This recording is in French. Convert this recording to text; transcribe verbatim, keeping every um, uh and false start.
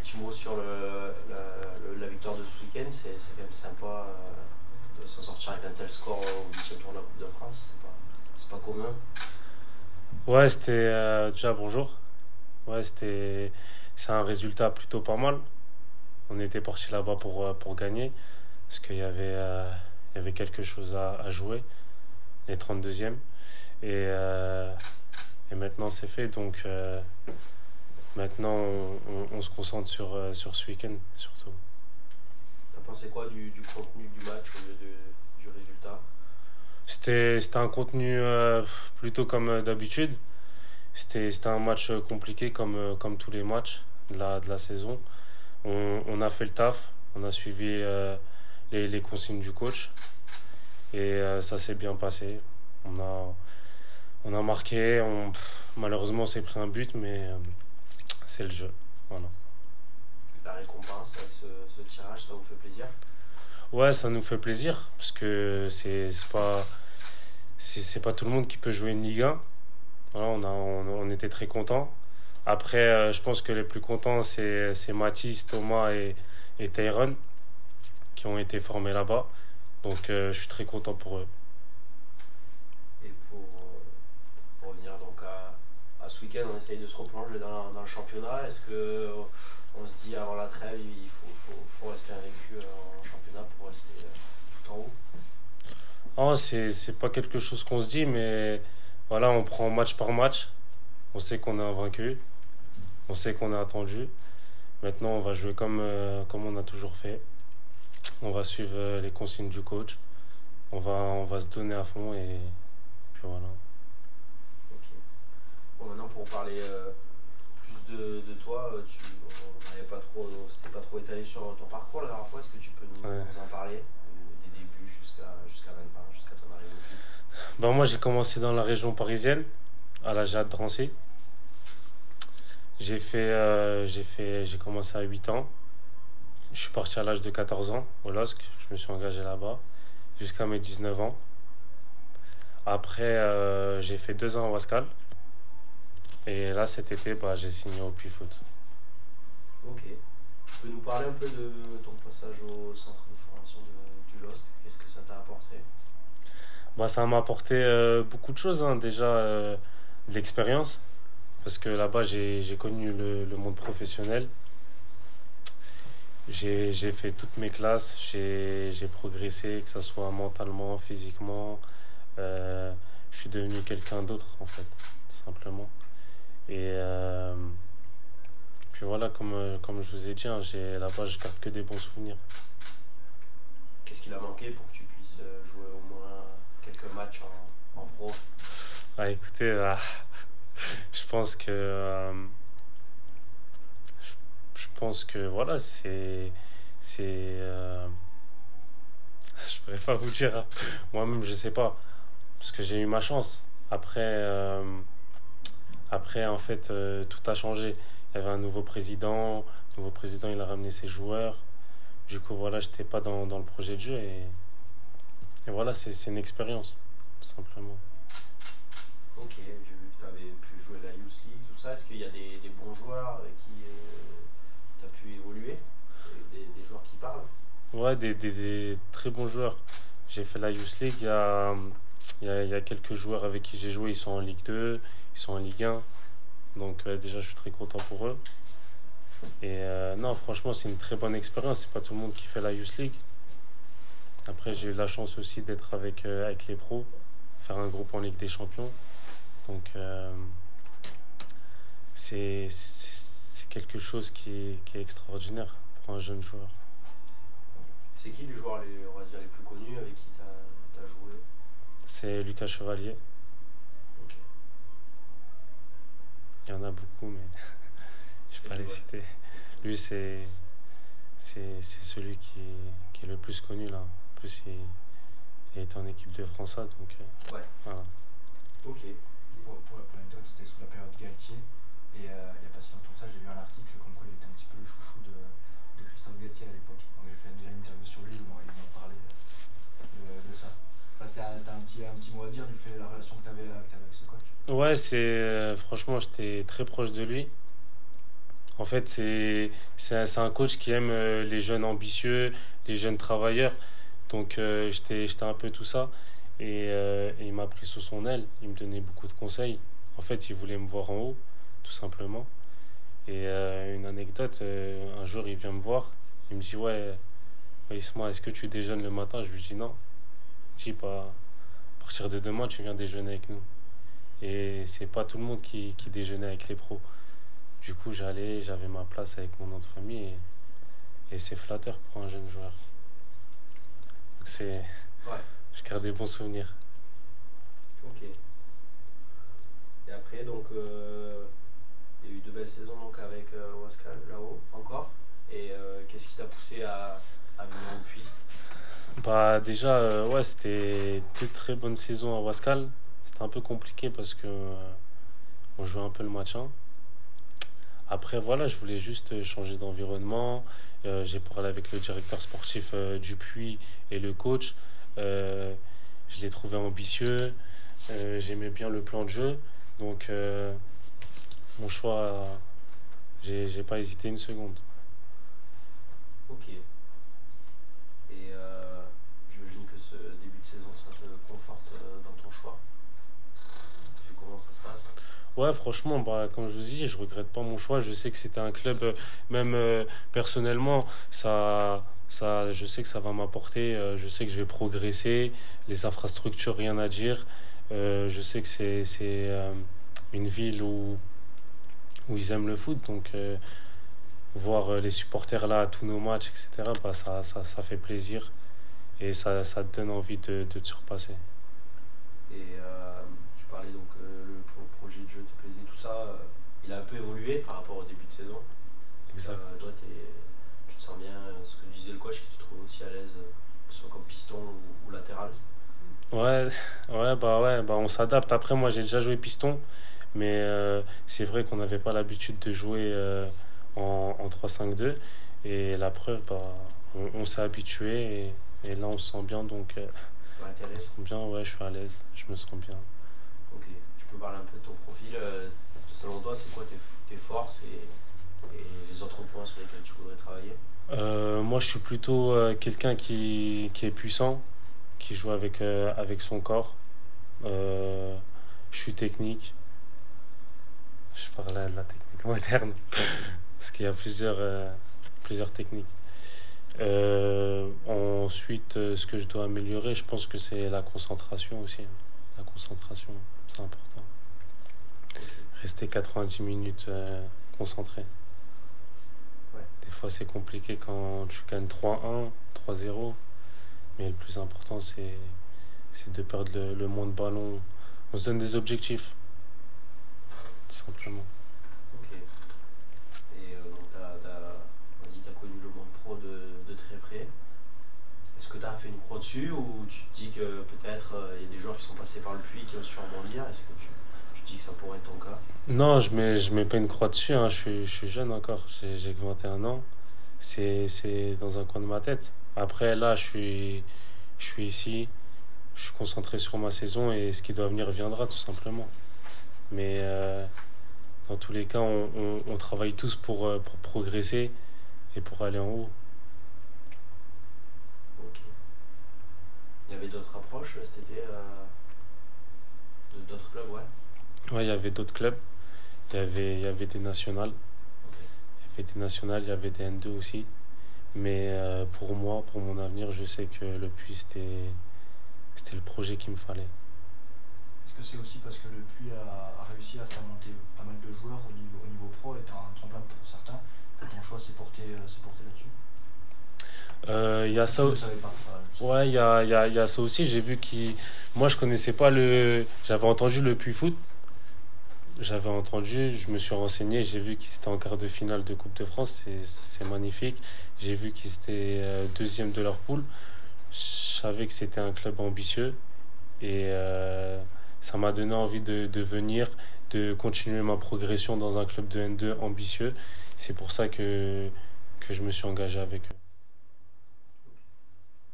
petit mot sur le, la, le, la victoire de ce week-end. C'est, c'est quand même sympa euh, de s'en sortir avec un tel score au huitième tour de la Coupe de France. C'est pas, c'est pas commun. Ouais, c'était euh, déjà bonjour. Ouais, c'était c'est un résultat plutôt pas mal. On était parti là-bas pour, euh, pour gagner parce qu'il y avait euh, il y avait quelque chose à, à jouer, les trente-deuxièmes. Et, euh, et maintenant c'est fait, donc euh, maintenant on, on- on se concentre sur, euh, sur ce week-end surtout. T'as pensé quoi du, du contenu du match au lieu de, du résultat? C'était, c'était un contenu euh, plutôt comme euh, d'habitude. C'était, c'était un match euh, compliqué comme, euh, comme tous les matchs de la, de la saison. On, on a fait le taf, on a suivi euh, les, les consignes du coach et euh, ça s'est bien passé. On a, on a marqué, on, pff, malheureusement on s'est pris un but, mais euh, c'est le jeu. Voilà. La récompense avec ce, ce tirage, ça vous fait plaisir? Ouais, ça nous fait plaisir parce que c'est, c'est pas, c'est, c'est pas tout le monde qui peut jouer une Ligue un. Voilà, on, a, on, on était très contents. Après, euh, je pense que les plus contents, c'est, c'est Mathis, Thomas et, et Tyrone qui ont été formés là-bas. Donc euh, je suis très content pour eux. Et pour, euh, pour revenir donc à, à ce week-end, on essaye de se replonger dans, dans le championnat. Est-ce que euh, on se dit avant la trêve, il faut, faut, faut rester invaincu euh, en championnat pour rester euh, tout en haut? Ah, c'est, c'est pas quelque chose qu'on se dit, mais voilà, on prend match par match. On sait qu'on est invaincu. On sait qu'on est attendu. Maintenant, on va jouer comme, euh, comme on a toujours fait. On va suivre euh, les consignes du coach. On va, on va se donner à fond et puis voilà. Ok. Bon, maintenant pour parler euh, plus de, de toi, euh, tu, on n'avait pas trop, on s'était pas trop étalé sur ton parcours la dernière fois. Est-ce que tu peux nous, Ouais. nous en parler euh, des débuts jusqu'à jusqu'à maintenant, jusqu'à ton arrivée au club? Ben, moi, j'ai commencé dans la région parisienne, à la Jade Drancy. J'ai fait, euh, j'ai fait, j'ai commencé à huit ans. Je suis parti à l'âge de quatorze ans au L O S C. Je me suis engagé là-bas jusqu'à mes dix-neuf ans. Après, euh, j'ai fait deux ans à Wascal. Et là, cet été, bah, j'ai signé au Puy Foot. Ok. Tu peux nous parler un peu de ton passage au centre de formation de- du L O S C? Qu'est-ce que ça t'a apporté? Bah, ça m'a apporté euh, beaucoup de choses, hein. Déjà, euh, de l'expérience. Parce que là-bas, j'ai, j'ai connu le, le monde professionnel. J'ai, j'ai fait toutes mes classes. J'ai, j'ai progressé, que ce soit mentalement, physiquement. Euh, je suis devenu quelqu'un d'autre, en fait, tout simplement. Et euh, puis voilà, comme, euh, comme je vous ai dit, hein, j'ai, là-bas, je garde que des bons souvenirs. Qu'est-ce qu'il a manqué pour que tu puisses euh, jouer au moins quelques matchs en, en pro? Ah, écoutez, euh, je pense que euh, je pense que voilà, c'est c'est euh, je pourrais pas vous dire, hein. Moi-même je sais pas parce que j'ai eu ma chance. Après euh, après en fait euh, tout a changé. Il y avait un nouveau président, le nouveau président il a ramené ses joueurs. Du coup voilà, j'étais pas dans, dans le projet de jeu et, et voilà, c'est c'est une expérience tout simplement. Ok, j'ai vu que tu avais pu jouer la Youth League, tout ça. Est-ce qu'il y a des, des bons joueurs avec qui tu as pu évoluer? Des, des- des joueurs qui parlent? Ouais, des, des, des très bons joueurs. J'ai fait la Youth League, il y a, il y a, il y a quelques joueurs avec qui j'ai joué, ils sont en Ligue deux, ils sont en Ligue un. Donc euh, déjà, je suis très content pour eux. Et euh, non, franchement, c'est une très bonne expérience. C'est pas tout le monde qui fait la Youth League. Après, j'ai eu la chance aussi d'être avec, euh, avec les pros, faire un groupe en Ligue des Champions. Donc euh, c'est c'est quelque chose qui est, qui est extraordinaire pour un jeune joueur. C'est qui les joueurs, les, on va dire, les plus connus avec qui tu as joué? C'est Lucas Chevalier. Ok, Il y en a beaucoup, mais je ne vais c'est pas lui, les ouais. citer. Lui, c'est c'est c'est celui qui est, qui est le plus connu là. En plus, il, il est en équipe de France A, donc euh, Ouais, voilà. ok. Pour, pour, pour l'anecdote, c'était sous la période Galtier. Et euh, il n'y a pas si longtemps que ça, j'ai vu un article comme quoi il était un petit peu le chouchou de, de Christophe Galtier à l'époque. Donc j'ai fait déjà une interview sur lui, bon, il m'a parlé de, de ça. Enfin, c'était un, c'était un, petit, un petit mot à dire du fait de la relation que tu avais avec ce coach. Ouais, c'est euh, franchement, j'étais très proche de lui. En fait, c'est, c'est, un, c'est un coach qui aime euh, les jeunes ambitieux, les jeunes travailleurs. Donc, euh, j'étais, j'étais un peu tout ça. Et, euh, et il m'a pris sous son aile. Il me donnait beaucoup de conseils. En fait, il voulait me voir en haut, tout simplement. Et euh, une anecdote, euh, un jour, il vient me voir. Il me dit, ouais, ouais, Isma, est-ce que tu déjeunes le matin? Je lui dis non. Il me dit, bah, à partir de demain, tu viens déjeuner avec nous. Et c'est pas tout le monde qui, qui déjeunait avec les pros. Du coup, j'allais, j'avais ma place avec mon nom de famille et, et c'est flatteur pour un jeune joueur. Donc c'est, Ouais, je garde des bons souvenirs. ok. Et après, donc, euh, il y a eu de belles saisons donc, avec euh, Wascal là-haut, encore. Et euh, qu'est-ce qui t'a poussé à, à venir au Puy? Bah déjà, euh, ouais, c'était deux très bonnes saisons à Wascal. C'était un peu compliqué parce que euh, on jouait un peu le maintien. Après, voilà, je voulais juste changer d'environnement. Euh, j'ai parlé avec le directeur sportif euh, du Puy et le coach. Euh, je l'ai trouvé ambitieux. Euh, j'aimais bien le plan de jeu. Donc, euh, mon choix, j'ai, j'ai pas hésité une seconde. Ok. Et euh, j'imagine que ce début de saison, ça te conforte euh, dans ton choix, vu comment ça se passe. Ouais, franchement, bah, comme je vous dis, je regrette pas mon choix. Je sais que c'était un club, euh, même euh, personnellement, ça, ça, je sais que ça va m'apporter. Euh, je sais que je vais progresser. Les infrastructures, rien à dire. Euh, je sais que c'est, c'est euh, une ville où, où ils aiment le foot. Donc, euh, voir euh, les supporters là à tous nos matchs, et cetera, bah, ça, ça, ça fait plaisir. Et ça, ça te donne envie de, de te surpasser. Et euh, tu parlais donc euh, le pro- projet de jeu te plaisait, tout ça. Euh, il a un peu évolué par rapport au début de saison. Exact. Euh, toi, t'es- tu te sens bien, euh, ce que disait le coach, qui te trouve aussi à l'aise, euh, que ce soit comme piston ou, ou latéral. Ouais, ouais, bah ouais, bah on s'adapte. Après, moi, j'ai déjà joué piston, mais euh, c'est vrai qu'on n'avait pas l'habitude de jouer euh, en, en trois cinq deux. Et la preuve, bah, on, on s'est habitué et, et là, on se sent bien. Donc, euh, Ouais, t'es à on se l'aise. sent bien, ouais, je suis à l'aise, je me sens bien. Ok. Tu peux parler un peu de ton profil. euh, selon toi, c'est quoi tes, tes forces et, et les autres points sur lesquels tu voudrais travailler? Euh, moi, je suis plutôt euh, quelqu'un qui, qui est puissant, qui joue avec, euh, avec son corps. Euh, je suis technique. Je parle de la technique moderne, parce qu'il y a plusieurs, euh, plusieurs techniques. Euh, ensuite, euh, ce que je dois améliorer, je pense que c'est la concentration aussi. La concentration, c'est important. Ok. Rester quatre-vingt-dix minutes euh, concentré. Ouais. Des fois, c'est compliqué quand tu gagnes trois un, trois zéro. Mais le plus important, c'est, c'est de perdre le, le moins de ballons. On se donne des objectifs, tout simplement. Ok. Et euh, donc, t'as, t'as, on dit, t'as connu le monde pro de, de très près. Est-ce que tu as fait une croix dessus ou tu te dis que peut-être euh, il y a des joueurs qui sont passés par le puits qui ont su rebondir? Est-ce que tu, tu te dis que ça pourrait être ton cas? Non, je mets, je mets pas une croix dessus, hein. Je suis, je suis jeune encore, j'ai, j'ai que vingt et un ans. C'est, c'est dans un coin de ma tête. Après, là, je suis, je suis ici, je suis concentré sur ma saison et ce qui doit venir viendra, tout simplement. Mais euh, dans tous les cas, on, on- on travaille tous pour, euh, pour progresser et pour aller en haut. Ok. Il y avait d'autres approches euh, cet été euh, de d'autres clubs, ouais. Ouais, il y avait d'autres clubs, il y avait, il y avait des nationales, Ok. il y avait des nationales, il y avait des N deux aussi. Mais euh, pour moi, pour mon avenir, je sais que le Puy, c'était, c'était le projet qu'il me fallait. Est-ce que c'est aussi parce que le Puy a, a réussi à faire monter pas mal de joueurs au niveau, au niveau pro, étant un tremplin pour certains, que ton choix s'est porté, euh, s'est porté là-dessus? Euh, Il y a ça, Je ne savais pas. Voilà, je sais ouais, il y a, il y a- il y a ça aussi. J'ai vu qu'il. Moi, je connaissais pas le. J'avais entendu le Puy Foot. J'avais entendu, je me suis renseigné. J'ai vu qu'ils étaient en quart de finale de Coupe de France. C'est c'est magnifique. J'ai vu qu'ils étaient euh, deuxième de leur poule. Je savais que c'était un club ambitieux. Et euh, ça m'a donné envie de, de venir, de continuer ma progression dans un club de N deux ambitieux. C'est pour ça que, que je me suis engagé avec eux.